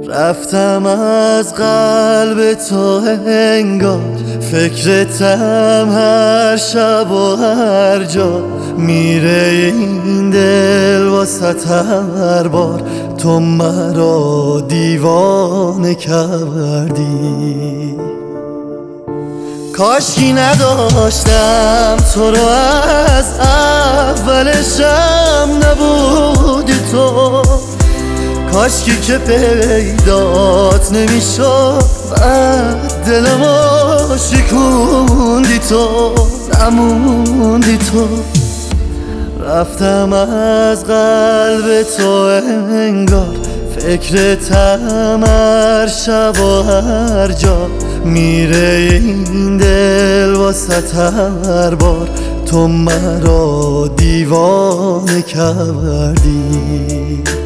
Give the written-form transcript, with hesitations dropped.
رفتم از قلب تو انگار، فکرتم هر شب و هر جا. میره این دل واسط هر بار، تو مرا دیوانه کردی. کاشکی نداشتم تو رو از اولشم نبودی تو، کاشکی که پیدات نمیشد بعد دلمو شکوندی تو، نموندی تو. رفتم از قلب تو انگار، فکرتم هر شب و هر جا. میره این دل واسط هر بار، تو مرا دیوانه کردی.